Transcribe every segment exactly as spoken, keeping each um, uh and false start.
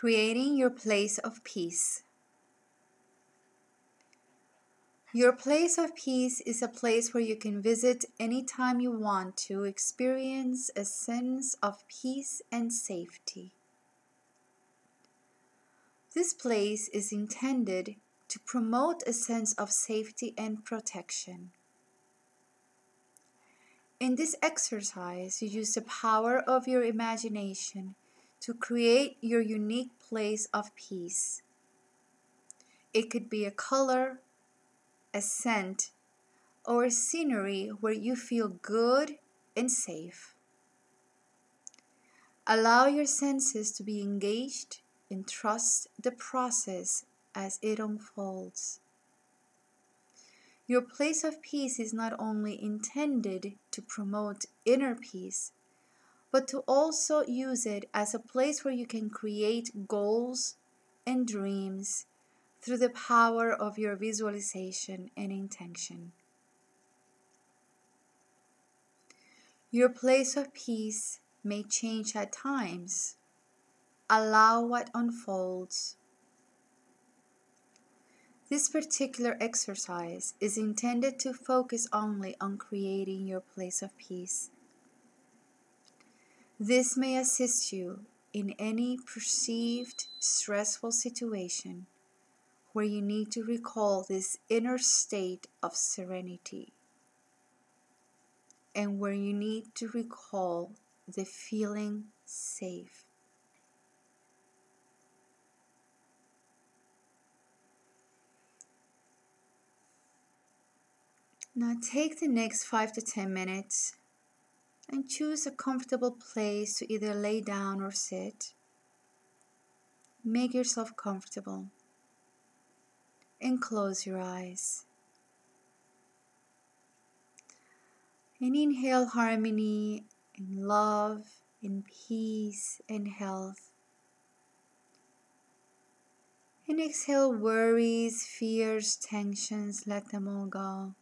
Creating your place of peace. Your place of peace is a place where you can visit anytime you want to experience a sense of peace and safety. This place is intended to promote a sense of safety and protection. In this exercise, you use the power of your imagination to create your unique place of peace. It could be a color, a scent, or a scenery where you feel good and safe. Allow your senses to be engaged and trust the process as it unfolds. Your place of peace is not only intended to promote inner peace, but to also use it as a place where you can create goals and dreams through the power of your visualization and intention. Your place of peace may change at times. Allow what unfolds. This particular exercise is intended to focus only on creating your place of peace. This may assist you in any perceived stressful situation where you need to recall this inner state of serenity and where you need to recall the feeling safe. Now take the next five to ten minutes and choose a comfortable place to either lay down or sit. Make yourself comfortable and close your eyes. And inhale harmony and love and peace and health. And exhale worries, fears, tensions, let them all go.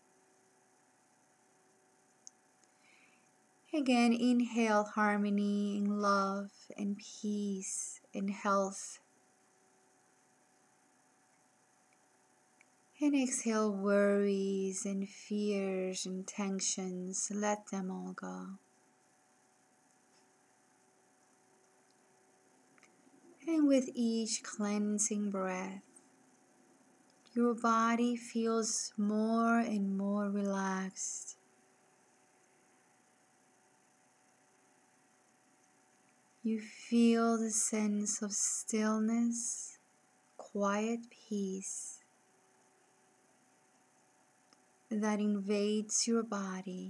Again, inhale harmony and love and peace and health. And exhale worries and fears and tensions, let them all go. And with each cleansing breath, your body feels more and more relaxed. You feel the sense of stillness, quiet peace that invades your body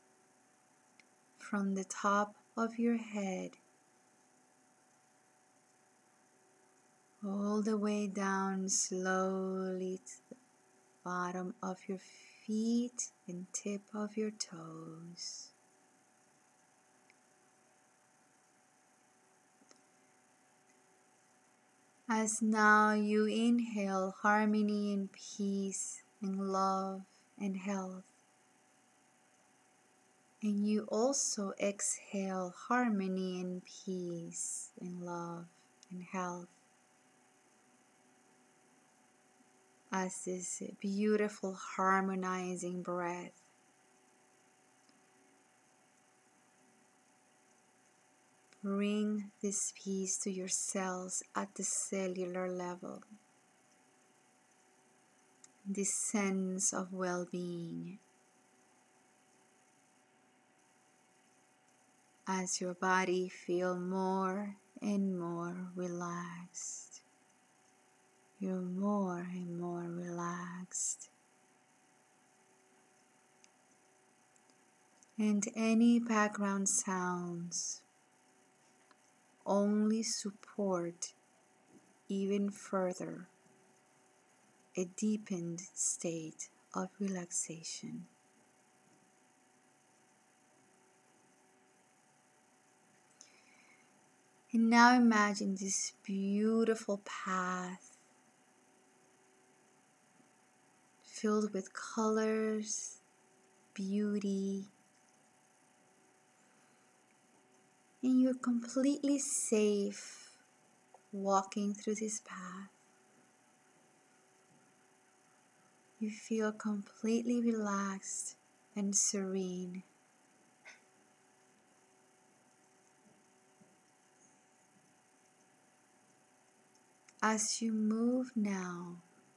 from the top of your head all the way down slowly to the bottom of your feet and tip of your toes. As now you inhale harmony and peace and love and health, and you also exhale harmony and peace and love and health, as this beautiful harmonizing breath bring this peace to your cells at the cellular level, this sense of well-being as your body feels more and more relaxed. You're more and more relaxed. And any background sounds only support even further a deepened state of relaxation. And now imagine this beautiful path filled with colors, beauty, and you're completely safe walking through this path, you feel completely relaxed and serene. As you move now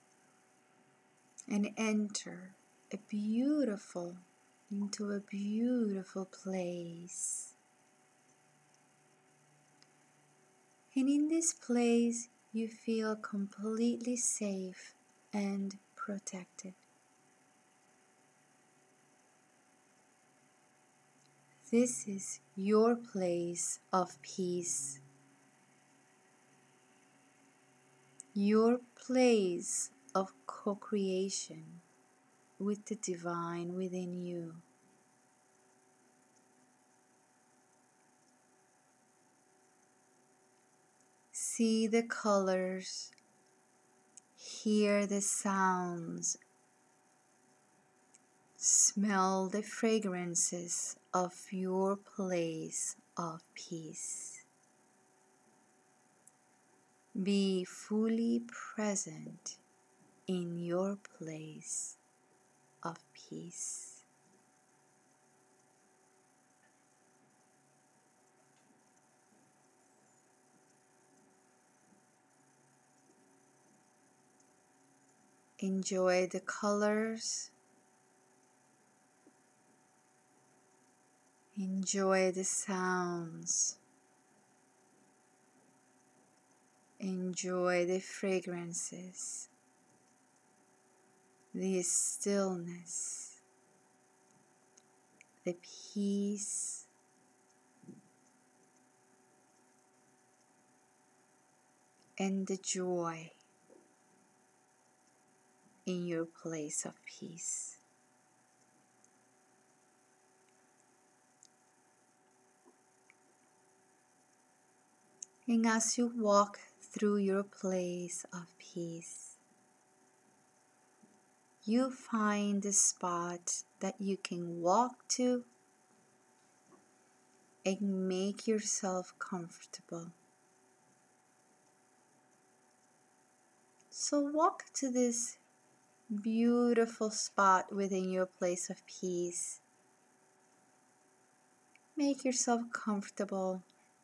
and enter a beautiful, into a beautiful place. And in this place, you feel completely safe and protected. This is your place of peace, your place of co-creation with the divine within you. See the colors, hear the sounds, smell the fragrances of your place of peace. Be fully present in your place of peace. Enjoy the colors. Enjoy the sounds. Enjoy the fragrances, the stillness, the peace, and the joy in your place of peace. And as you walk through your place of peace, you find a spot that you can walk to and make yourself comfortable. So walk to this beautiful spot within your place of peace. Make yourself comfortable.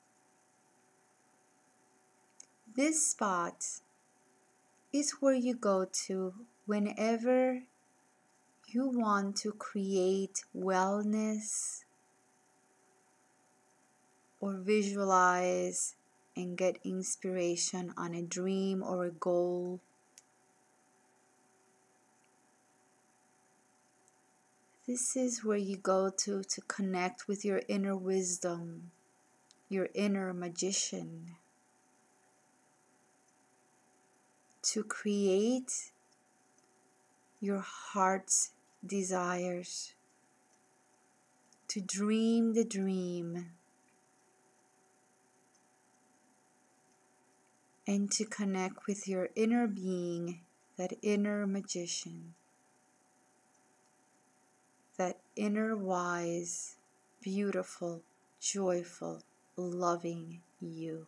This spot is where you go to whenever you want to create wellness or visualize and get inspiration on a dream or a goal. This is where you go to to connect with your inner wisdom, your inner magician, to create your heart's desires, to dream the dream, and to connect with your inner being, that inner magician, that inner wise, beautiful, joyful, loving you.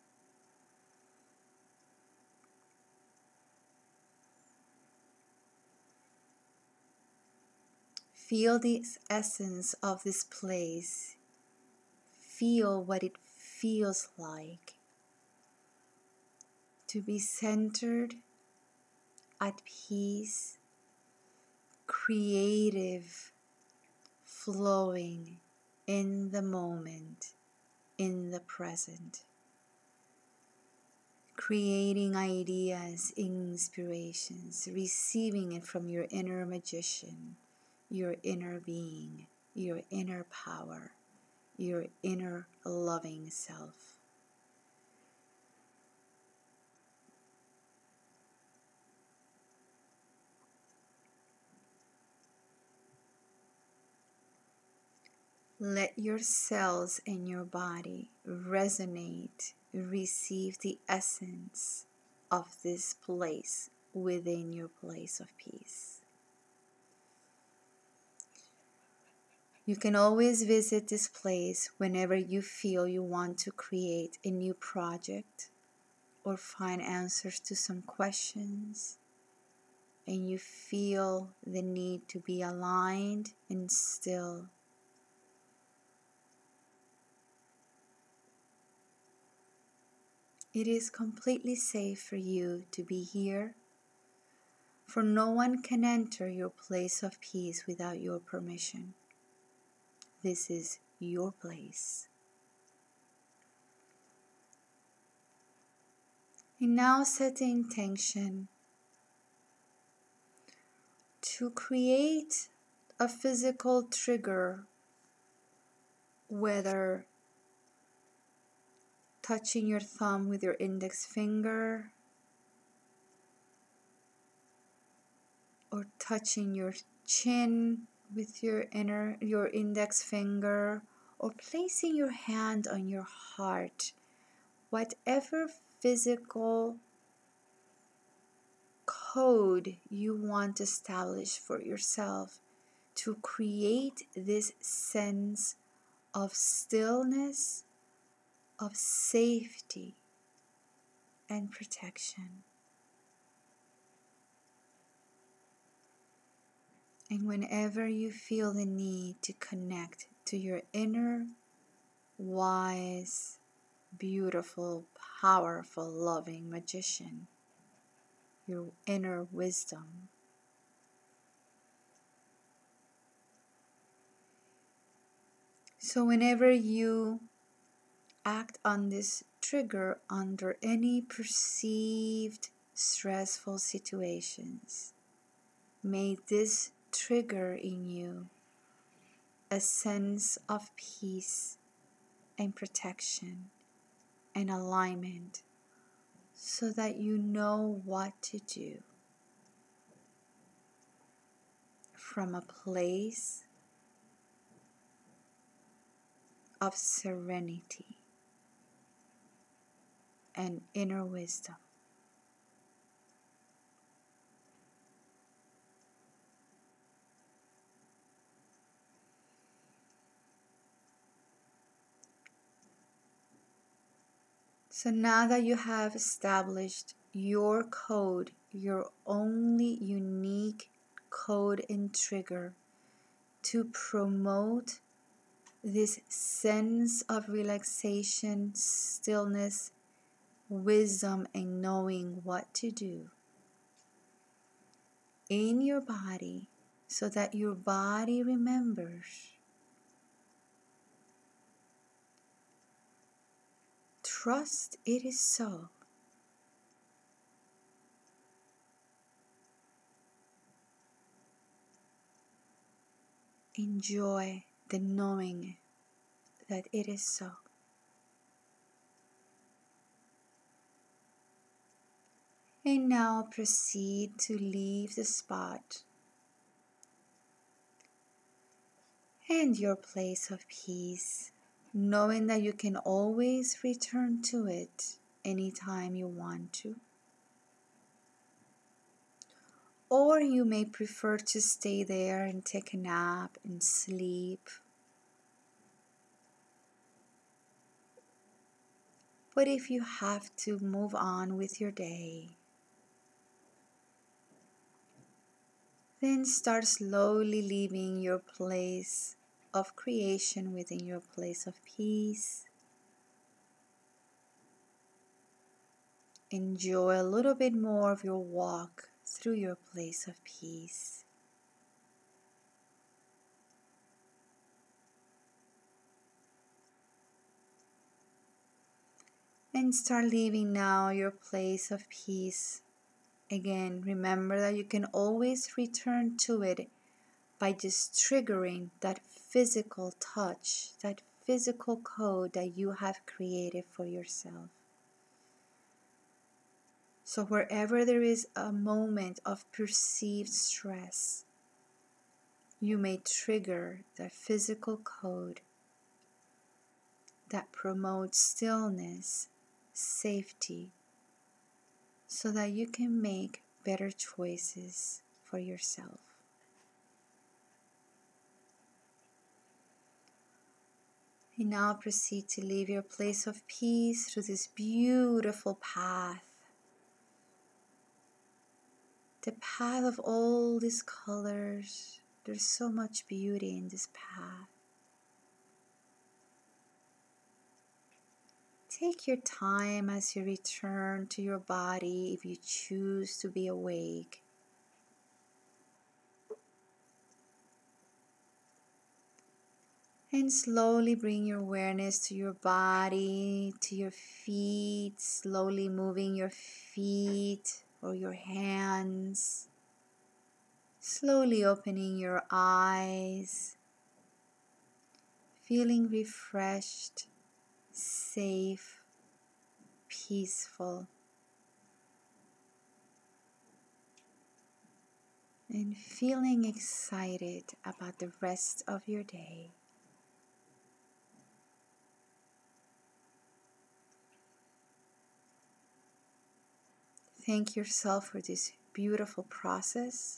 Feel the essence of this place. Feel what it feels like to be centered, at peace, creative, flowing in the moment, in the present. Creating ideas, inspirations, receiving it from your inner magician, your inner being, your inner power, your inner loving self. Let your cells in your body resonate, receive the essence of this place within your place of peace. You can always visit this place whenever you feel you want to create a new project or find answers to some questions, and you feel the need to be aligned and still, it is completely safe for you to be here, for no one can enter your place of peace without your permission. This is your place. And now set the intention to create a physical trigger, whether touching your thumb with your index finger or touching your chin with your inner your index finger, or placing your hand on your heart, whatever physical code you want to establish for yourself to create this sense of stillness, of safety and protection. And whenever you feel the need to connect to your inner, wise, beautiful, powerful, loving magician, your inner wisdom, so whenever you act on this trigger under any perceived stressful situations, may this trigger in you a sense of peace and protection and alignment, so that you know what to do from a place of serenity and inner wisdom. So now that you have established your code, your only unique code and trigger to promote this sense of relaxation, stillness, wisdom, and knowing what to do in your body, so that your body remembers. Trust it is so. Enjoy the knowing that it is so. And now proceed to leave the spot and your place of peace, knowing that you can always return to it anytime you want to. Or you may prefer to stay there and take a nap and sleep. But if you have to move on with your day, then start slowly leaving your place of creation within your place of peace. Enjoy a little bit more of your walk through your place of peace. And start leaving now your place of peace. Again, remember that you can always return to it by just triggering that physical touch, that physical code that you have created for yourself. So wherever there is a moment of perceived stress, you may trigger that physical code that promotes stillness, safety, so that you can make better choices for yourself. You now proceed to leave your place of peace through this beautiful path. The path of all these colors. There's so much beauty in this path. Take your time as you return to your body if you choose to be awake. And slowly bring your awareness to your body, to your feet, slowly moving your feet or your hands. Slowly opening your eyes, feeling refreshed, safe, peaceful, and feeling excited about the rest of your day. Thank yourself for this beautiful process,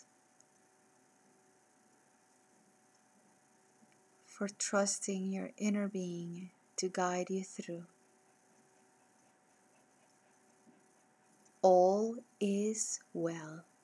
for trusting your inner being to guide you through. All is well.